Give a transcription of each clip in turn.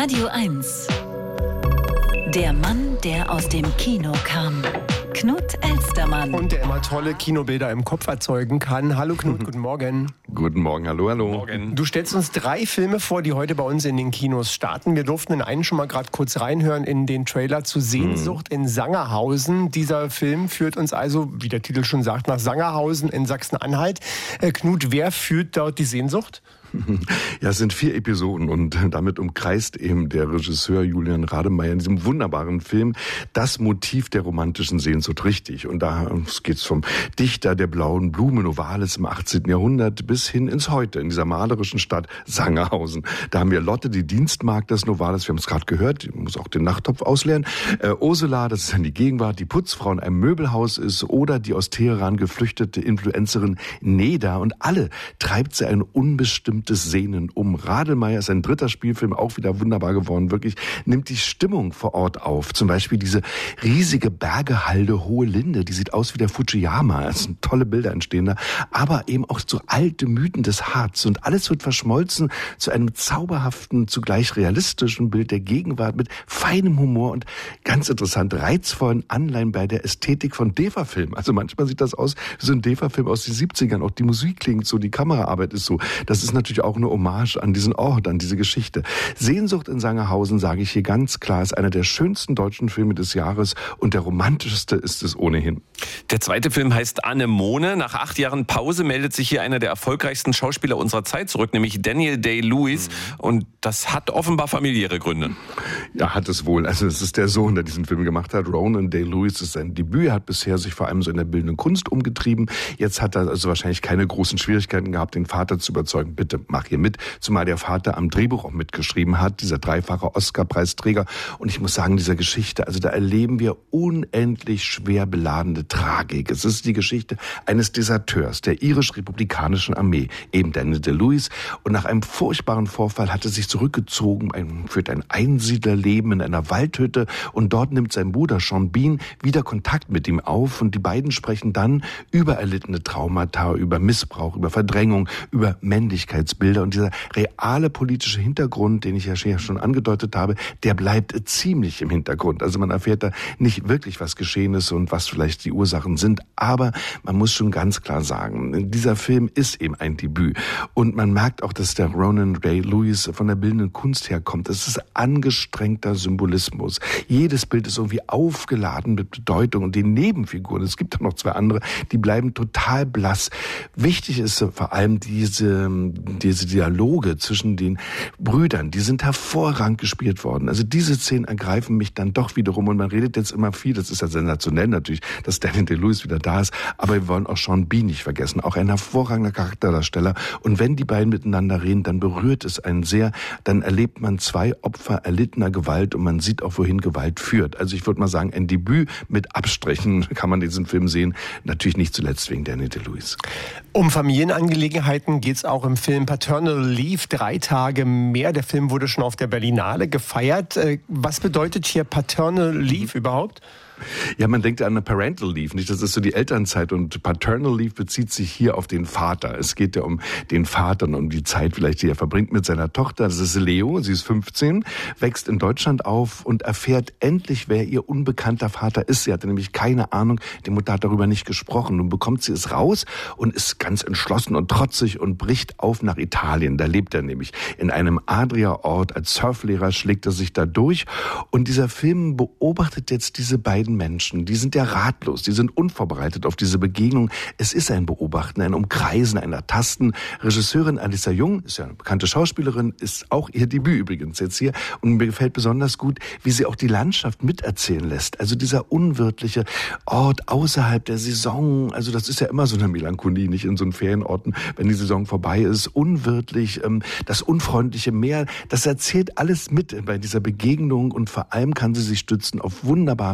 Radio 1. Der Mann, der aus dem Kino kam. Knut Elstermann. Und der immer tolle Kinobilder im Kopf erzeugen kann. Hallo Knut, guten Morgen. Guten Morgen, hallo. Morgen. Du stellst uns 3 Filme vor, die heute bei uns in den Kinos starten. Wir durften in einen schon mal gerade kurz reinhören in den Trailer zu Sehnsucht in Sangerhausen. Dieser Film führt uns also, wie der Titel schon sagt, nach Sangerhausen in Sachsen-Anhalt. Knut, wer führt dort die Sehnsucht? Ja, es sind 4 Episoden und damit umkreist eben der Regisseur Julian Rademeyer in diesem wunderbaren Film das Motiv der romantischen Sehnsucht richtig. Und da geht's vom Dichter der blauen Blume Novalis im 18. Jahrhundert bis hin ins Heute, in dieser malerischen Stadt Sangerhausen. Da haben wir Lotte, die Dienstmagd des Novalis, wir haben es gerade gehört, die muss auch den Nachttopf ausleeren. Ursula, das ist dann die Gegenwart, die Putzfrau in einem Möbelhaus ist, oder die aus Teheran geflüchtete Influencerin Neda. Und alle treibt sie ein unbestimmtes Sehnen um. Rademeyer ist ein 3. Spielfilm, auch wieder wunderbar geworden, wirklich, nimmt die Stimmung vor Ort auf. Zum Beispiel diese riesige Bergehalde Hohe Linde, die sieht aus wie der Fujiyama. Es sind tolle Bilder entstehen da, aber eben auch so alte Mythen des Harz. Und alles wird verschmolzen zu einem zauberhaften, zugleich realistischen Bild der Gegenwart mit feinem Humor und ganz interessant reizvollen Anleihen bei der Ästhetik von DEFA-Filmen. Also manchmal sieht das aus wie so ein DEFA-Film aus den 70ern. Auch die Musik klingt so, die Kameraarbeit ist so. Das ist natürlich auch eine Hommage an diesen Ort, an diese Geschichte. Sehnsucht in Sangerhausen, sage ich hier ganz klar, ist einer der schönsten deutschen Filme des Jahres und der romantischste ist es ohnehin. Der zweite Film heißt Anemone. Nach 8 Jahren Pause meldet sich hier einer der erfolgreichsten Schauspieler unserer Zeit zurück, nämlich Daniel Day-Lewis. Und das hat offenbar familiäre Gründe. Ja, hat es wohl. Also es ist der Sohn, der diesen Film gemacht hat. Ronan Day-Lewis ist sein Debüt. Er hat bisher sich vor allem so in der bildenden Kunst umgetrieben. Jetzt hat er also wahrscheinlich keine großen Schwierigkeiten gehabt, den Vater zu überzeugen. Bitte mach hier mit. Zumal der Vater am Drehbuch auch mitgeschrieben hat, dieser 3-fache Oscar-Preisträger. Und ich muss sagen, dieser Geschichte, also da erleben wir unendlich schwer beladene Tragik. Es ist die Geschichte eines Deserteurs der irisch-republikanischen Armee, eben Daniel Day-Lewis. Und nach einem furchtbaren Vorfall hat er sich zurückgezogen, führt ein Einsiedlerleben in einer Waldhütte. Und dort nimmt sein Bruder Sean Bean wieder Kontakt mit ihm auf. Und die beiden sprechen dann über erlittene Traumata, über Missbrauch, über Verdrängung, über Männlichkeitsbilder. Und dieser reale politische Hintergrund, den ich ja schon angedeutet habe, der bleibt ziemlich im Hintergrund. Also man erfährt da nicht wirklich, was geschehen ist und was vielleicht die Ursachen sind. Aber man muss schon ganz klar sagen, dieser Film ist eben ein Debüt. Und man merkt auch, dass der Ronan Day-Lewis von der bildenden Kunst herkommt. Das ist angestrengter Symbolismus. Jedes Bild ist irgendwie aufgeladen mit Bedeutung. Und die Nebenfiguren, es gibt auch noch 2 andere, die bleiben total blass. Wichtig ist vor allem diese Dialoge zwischen den Brüdern, die sind hervorragend gespielt worden. Also diese Szenen ergreifen mich dann doch wiederum und man redet jetzt immer viel, das ist ja sensationell natürlich, dass Daniel Day-Lewis wieder da ist, aber wir wollen auch Sean Bean nicht vergessen, auch ein hervorragender Charakterdarsteller und wenn die beiden miteinander reden, dann berührt es einen sehr, dann erlebt man 2 Opfer erlittener Gewalt und man sieht auch, wohin Gewalt führt. Also ich würde mal sagen, ein Debüt mit Abstrichen kann man diesen Film sehen, natürlich nicht zuletzt wegen Daniel Day-Lewis. Um Familienangelegenheiten geht es auch im Film Paternal Leave, 3 Tage mehr. Der Film wurde schon auf der Berlinale gefeiert. Was bedeutet hier Paternal Leave überhaupt? Ja, man denkt an eine Parental Leave, nicht? Das ist so die Elternzeit und Paternal Leave bezieht sich hier auf den Vater. Es geht ja um den Vater und um die Zeit vielleicht, die er verbringt mit seiner Tochter. Das ist Leo, sie ist 15, wächst in Deutschland auf und erfährt endlich, wer ihr unbekannter Vater ist. Sie hatte nämlich keine Ahnung, die Mutter hat darüber nicht gesprochen. Nun bekommt sie es raus und ist ganz entschlossen und trotzig und bricht auf nach Italien. Da lebt er nämlich in einem Adria-Ort. Als Surflehrer schlägt er sich da durch und dieser Film beobachtet jetzt diese beiden Menschen, die sind ja ratlos, die sind unvorbereitet auf diese Begegnung. Es ist ein Beobachten, ein Umkreisen, ein Ertasten. Regisseurin Alissa Jung, ist ja eine bekannte Schauspielerin, ist auch ihr Debüt übrigens jetzt hier. Und mir gefällt besonders gut, wie sie auch die Landschaft miterzählen lässt. Also dieser unwirtliche Ort außerhalb der Saison, also das ist ja immer so eine Melancholie, nicht in so einen Ferienorten, wenn die Saison vorbei ist, unwirtlich, das unfreundliche Meer, das erzählt alles mit bei dieser Begegnung und vor allem kann sie sich stützen auf wunderbare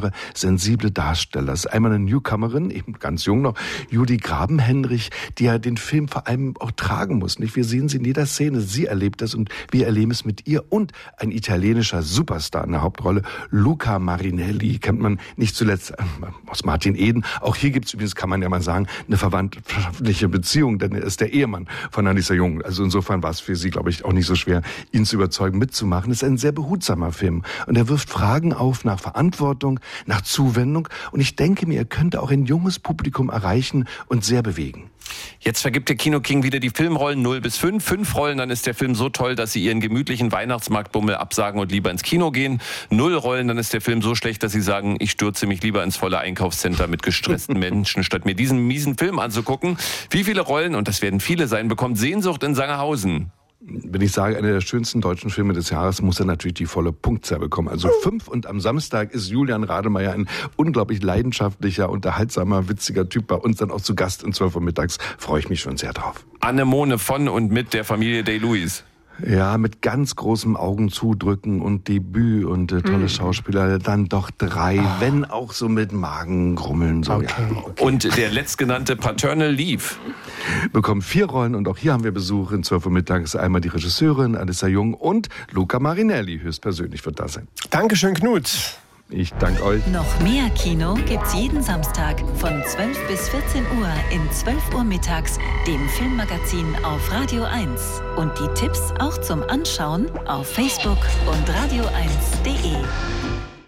sensible Darsteller. Es ist einmal eine Newcomerin, eben ganz jung noch, Judy Grabenhenrich, die ja den Film vor allem auch tragen muss. Nicht? Wir sehen sie in jeder Szene. Sie erlebt das und wir erleben es mit ihr. Und ein italienischer Superstar in der Hauptrolle, Luca Marinelli, kennt man nicht zuletzt aus Martin Eden. Auch hier gibt es übrigens, kann man ja mal sagen, eine verwandtschaftliche Beziehung, denn er ist der Ehemann von Anissa Jung. Also insofern war es für sie, glaube ich, auch nicht so schwer, ihn zu überzeugen, mitzumachen. Es ist ein sehr behutsamer Film und er wirft Fragen auf nach Verantwortung, nach Zuwendung und ich denke mir, er könnte auch ein junges Publikum erreichen und sehr bewegen. Jetzt vergibt der Kino King wieder die Filmrollen 0 bis 5. 5 Rollen, dann ist der Film so toll, dass Sie Ihren gemütlichen Weihnachtsmarktbummel absagen und lieber ins Kino gehen. 0 Rollen, dann ist der Film so schlecht, dass Sie sagen, ich stürze mich lieber ins volle Einkaufscenter mit gestressten Menschen, statt mir diesen miesen Film anzugucken. Wie viele Rollen, und das werden viele sein, bekommt Sehnsucht in Sangerhausen? Wenn ich sage, einer der schönsten deutschen Filme des Jahres, muss er natürlich die volle Punktzahl bekommen. Also 5 und am Samstag ist Julian Rademeyer ein unglaublich leidenschaftlicher, unterhaltsamer, witziger Typ bei uns dann auch zu Gast um 12 Uhr mittags. Freue ich mich schon sehr drauf. Anemone von und mit der Familie Day-Lewis. Ja, mit ganz großem Augen zudrücken und Debüt und tolle Schauspieler, dann doch 3, wenn auch so mit Magengrummeln. So, Okay. Ja, okay. Und der letztgenannte Paternal Leave. Bekommen 4 Rollen und auch hier haben wir Besuch in 12 Uhr mittags. Einmal die Regisseurin Anissa Jung und Luca Marinelli höchstpersönlich wird da sein. Dankeschön, Knut. Ich danke euch. Noch mehr Kino gibt's jeden Samstag von 12 bis 14 Uhr in 12 Uhr mittags, dem Filmmagazin auf Radio 1. Und die Tipps auch zum Anschauen auf Facebook und radio1.de.